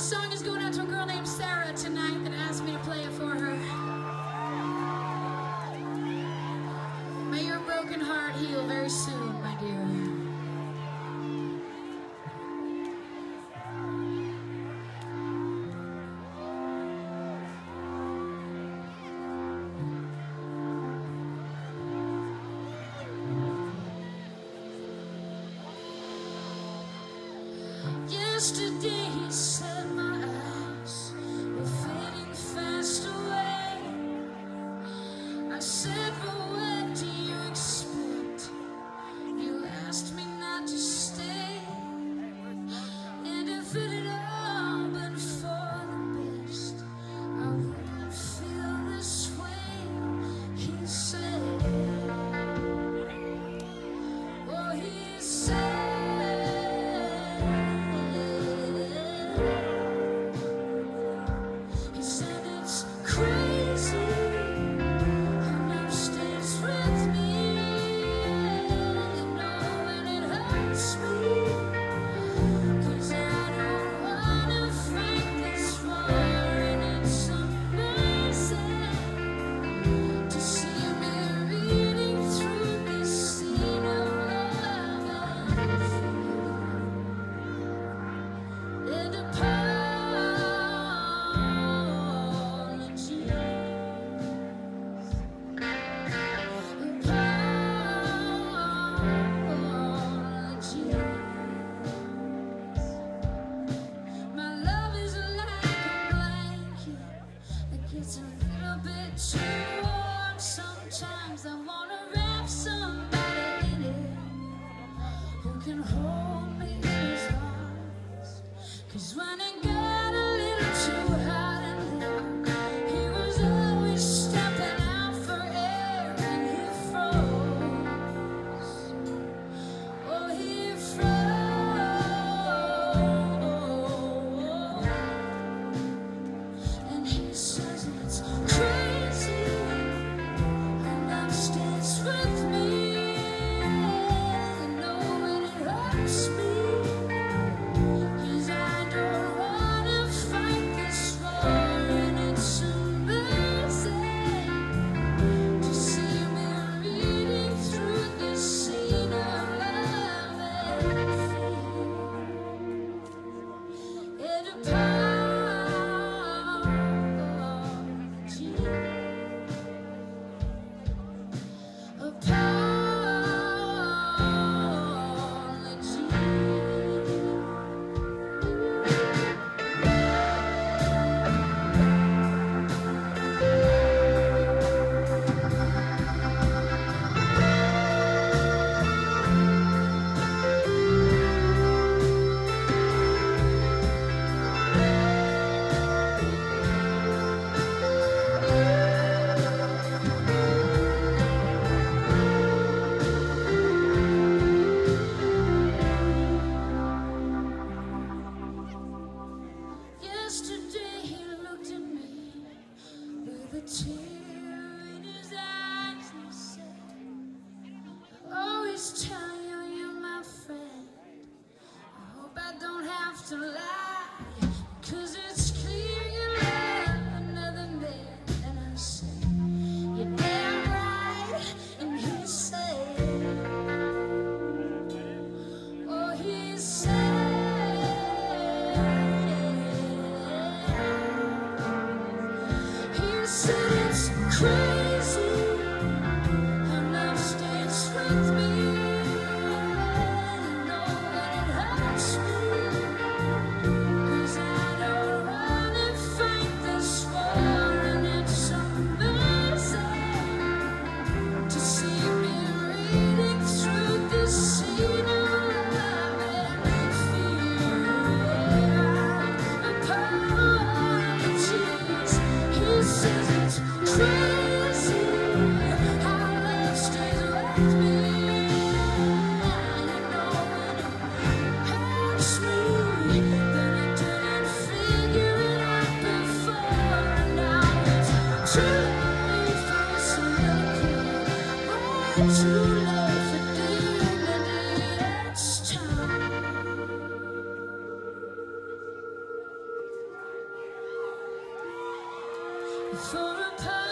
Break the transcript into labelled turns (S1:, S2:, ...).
S1: song is going out to a girl named Sarah tonight that asked me to play it for her. May your broken heart heal very soon, my dear. Yesterday he said my eyes were fading fast away. I said, but what do you expect? You asked me not to stay. And if it had all been for the best, I wouldn't feel this way, he said. Oh, he said. It's a little bit too warm. Sometimes I wanna wrap somebody in it who can hold me in his arms. 'Cause when it got a little too hot in there, he was always stepping out for air and he froze. Oh, he froze. And he says it's crazy, and love stays with me, and knowing it hurts me, 'cause I don't wanna fight this war, and it's amazing to see me reading through this scene of love and fear. It apology. Yesterday he looked at me with a tear in his eyes and he said, I always tell you you're my friend. I hope I don't have to lie, 'cause it's clear you love another man. And I said, you're damn right. And he said, oh, he said, it's crazy, and love stays with me, and knowing it hurts me, 'cause I don't wanna fight this war, and it's amazing to see me reading through this scene of love and fear. Apologies, he says it's for a